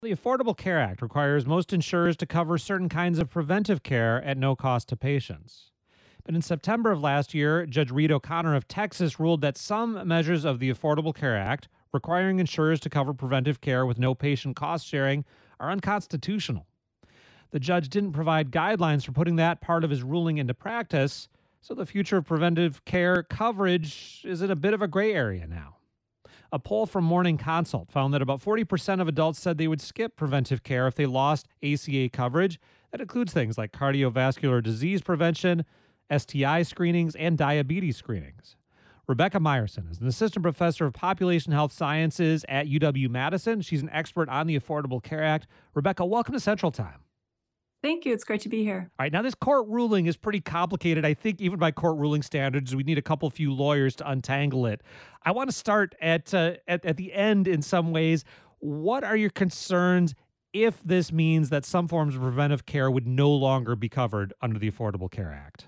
The Affordable Care Act requires most insurers to cover certain kinds of preventive care at no cost to patients. But in September of last year, Judge Reed O'Connor of Texas ruled that some measures of the Affordable Care Act, requiring insurers to cover preventive care with no patient cost sharing, are unconstitutional. The judge didn't provide guidelines for putting that part of his ruling into practice, so the future of preventive care coverage is in a bit of a gray area now. A poll from Morning Consult found that about 40% of adults said they would skip preventive care if they lost ACA coverage. That includes things like cardiovascular disease prevention, STI screenings, and diabetes screenings. Rebecca Meyerson is an assistant professor of population health sciences at UW Madison. She's an expert on the Affordable Care Act. Rebecca, welcome to Central Time. Thank you. It's great to be here. All right, now this court ruling is pretty complicated. I think even by court ruling standards, we need a couple few lawyers to untangle it. I want to start at the end in some ways. What are your concerns if this means that some forms of preventive care would no longer be covered under the Affordable Care Act?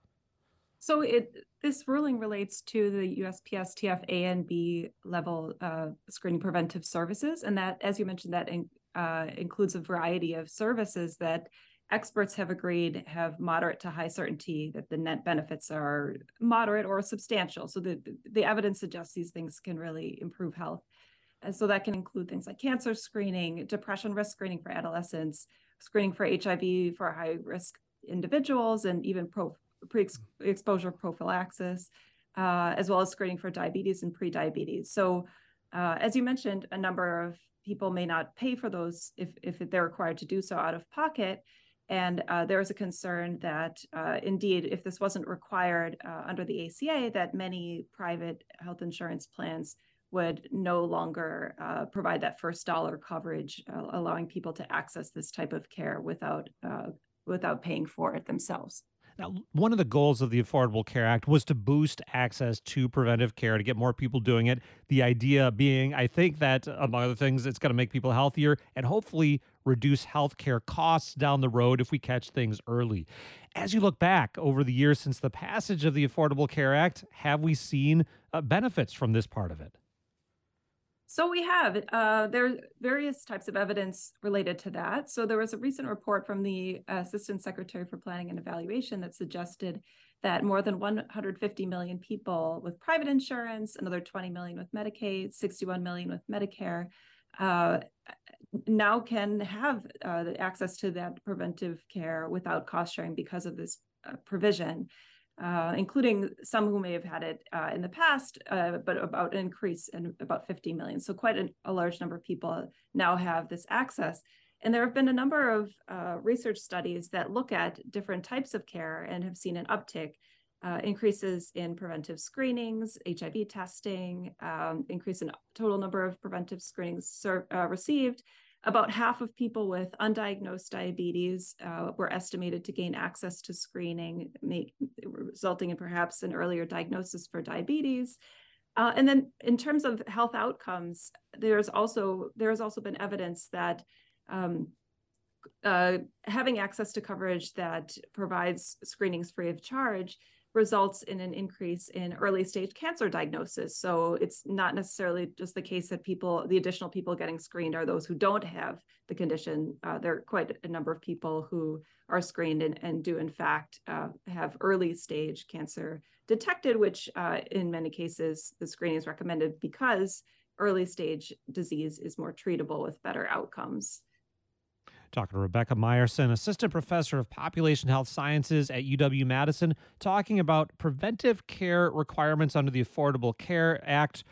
So this ruling relates to the USPSTF A and B level screening preventive services, and that, as you mentioned, that includes a variety of services that experts have agreed have moderate to high certainty that the net benefits are moderate or substantial. So the evidence suggests these things can really improve health. And so that can include things like cancer screening, depression risk screening for adolescents, screening for HIV for high risk individuals, and even pre-exposure prophylaxis, as well as screening for diabetes and prediabetes. So as you mentioned, a number of people may not pay for those if they're required to do so out of pocket. And there is a concern that indeed, if this wasn't required under the ACA, that many private health insurance plans would no longer provide that first dollar coverage, allowing people to access this type of care without paying for it themselves. Now, one of the goals of the Affordable Care Act was to boost access to preventive care, to get more people doing it. The idea being, I think that, among other things, it's going to make people healthier and hopefully reduce healthcare costs down the road if we catch things early. As you look back over the years since the passage of the Affordable Care Act, have we seen benefits from this part of it? So we have. There are various types of evidence related to that. So there was a recent report from the Assistant Secretary for Planning and Evaluation that suggested that more than 150 million people with private insurance, another 20 million with Medicaid, 61 million with Medicare, now can have the access to that preventive care without cost sharing because of this provision. Including some who may have had it in the past, but about an increase in about 50 million. So quite a large number of people now have this access. And there have been a number of research studies that look at different types of care and have seen an uptick, increases in preventive screenings, HIV testing, increase in total number of preventive screenings received. About half of people with undiagnosed diabetes were estimated to gain access to screening, resulting in perhaps an earlier diagnosis for diabetes. And then in terms of health outcomes, there's also been evidence that having access to coverage that provides screenings free of charge results in an increase in early stage cancer diagnosis. So it's not necessarily just the case that the additional people getting screened are those who don't have the condition. There are quite a number of people who are screened and do in fact have early stage cancer detected, which in many cases the screening is recommended because early stage disease is more treatable with better outcomes. Talking to Rebecca Meyerson, assistant professor of population health sciences at UW Madison, talking about preventive care requirements under the Affordable Care Act.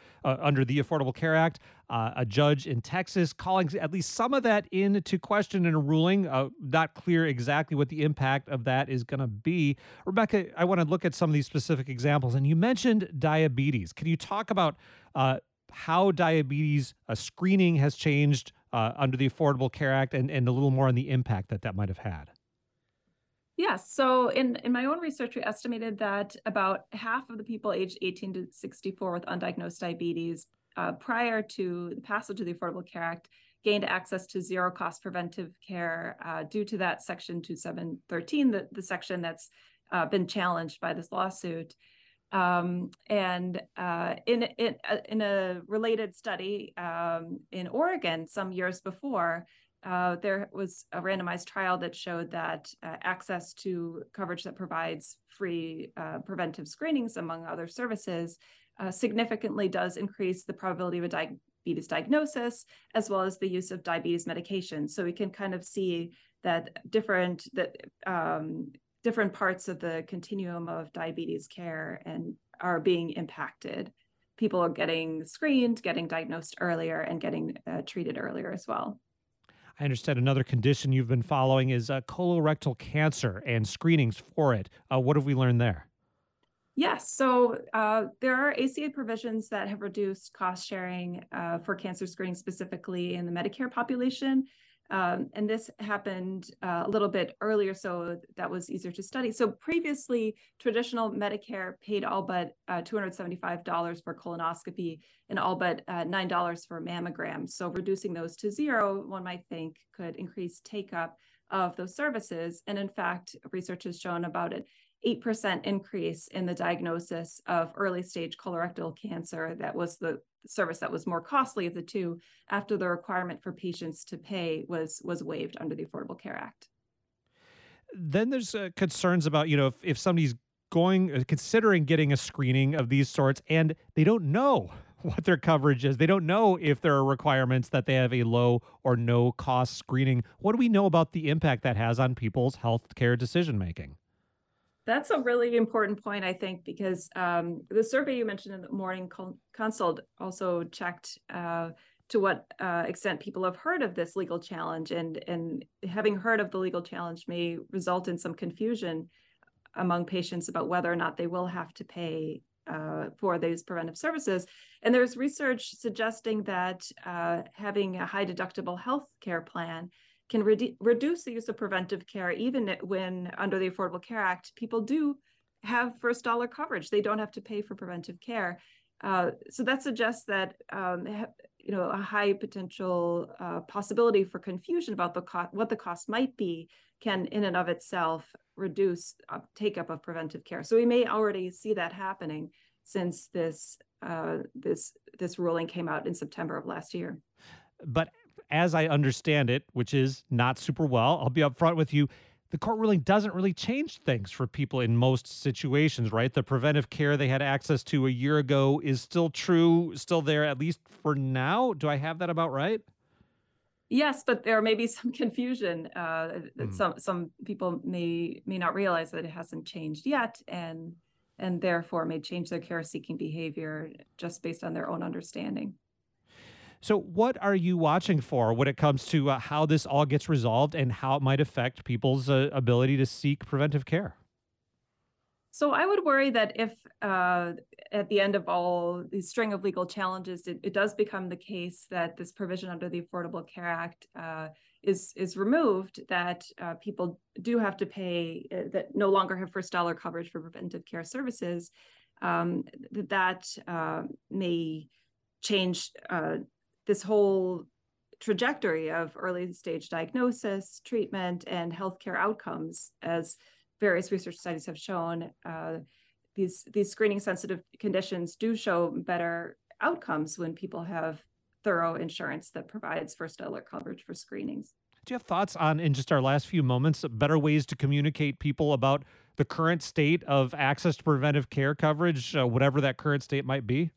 A judge in Texas calling at least some of that into question in a ruling. Not clear exactly what the impact of that is going to be. Rebecca, I want to look at some of these specific examples. And you mentioned diabetes. Can you talk about how diabetes screening has changed under the Affordable Care Act and a little more on the impact that might have had? Yes. So in my own research, we estimated that about half of the people aged 18 to 64 with undiagnosed diabetes prior to the passage of the Affordable Care Act gained access to zero cost preventive care due to that Section 2713, the section that's been challenged by this lawsuit. In a related study in Oregon some years before, there was a randomized trial that showed that access to coverage that provides free preventive screenings, among other services, significantly does increase the probability of a diabetes diagnosis, as well as the use of diabetes medication. So we can kind of see that different parts of the continuum of diabetes care and are being impacted. People are getting screened, getting diagnosed earlier, and getting treated earlier as well. I understand another condition you've been following is colorectal cancer and screenings for it. What have we learned there? Yes, so there are ACA provisions that have reduced cost sharing for cancer screening, specifically in the Medicare population. And this happened a little bit earlier, so that was easier to study. So previously, traditional Medicare paid all but $275 for colonoscopy and all but $9 for mammograms. So reducing those to zero, one might think, could increase take-up of those services. And in fact, research has shown about an 8% increase in the diagnosis of early stage colorectal cancer. That was the service that was more costly of the two, after the requirement for patients to pay was waived under the Affordable Care Act. Then there's concerns about, if somebody's considering getting a screening of these sorts and they don't know what their coverage is. They don't know if there are requirements that they have a low or no cost screening. What do we know about the impact that has on people's healthcare decision making? That's a really important point, I think, because the survey you mentioned in the Morning Consult also checked to what extent people have heard of this legal challenge, and having heard of the legal challenge may result in some confusion among patients about whether or not they will have to pay for these preventive services. And there's research suggesting that having a high deductible health care plan can reduce the use of preventive care, even when under the Affordable Care Act, people do have first dollar coverage. They don't have to pay for preventive care. So that suggests that a high potential possibility for confusion about what the cost might be can, in and of itself, reduce take-up of preventive care. So we may already see that happening since this ruling came out in September of last year. But as I understand it, which is not super well, I'll be upfront with you, the court ruling doesn't really change things for people in most situations, right? The preventive care they had access to a year ago is still true, still there, at least for now. Do I have that about right? Yes, but there may be some confusion. Some people may not realize that it hasn't changed yet, and therefore may change their care-seeking behavior just based on their own understanding. So what are you watching for when it comes to how this all gets resolved and how it might affect people's ability to seek preventive care? So I would worry that if at the end of all these string of legal challenges, it does become the case that this provision under the Affordable Care Act is removed, that people do have to pay, that no longer have first dollar coverage for preventive care services, that may change this whole trajectory of early stage diagnosis, treatment, and healthcare outcomes. As various research studies have shown, these screening sensitive conditions do show better outcomes when people have thorough insurance that provides first dollar coverage for screenings. Do you have thoughts on, in just our last few moments, better ways to communicate people about the current state of access to preventive care coverage, whatever that current state might be?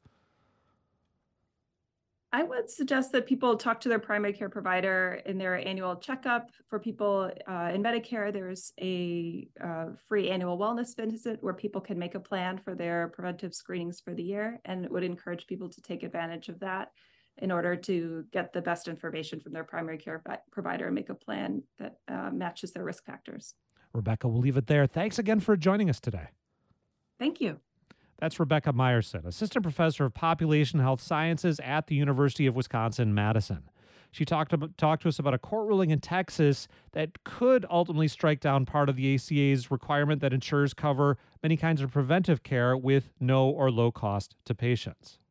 I would suggest that people talk to their primary care provider in their annual checkup. For people in Medicare, there's a free annual wellness visit where people can make a plan for their preventive screenings for the year, and would encourage people to take advantage of that in order to get the best information from their primary care provider and make a plan that matches their risk factors. Rebecca, we'll leave it there. Thanks again for joining us today. Thank you. That's Rebecca Meyerson, Assistant Professor of Population Health Sciences at the University of Wisconsin-Madison. She talked to us about a court ruling in Texas that could ultimately strike down part of the ACA's requirement that insurers cover many kinds of preventive care with no or low cost to patients.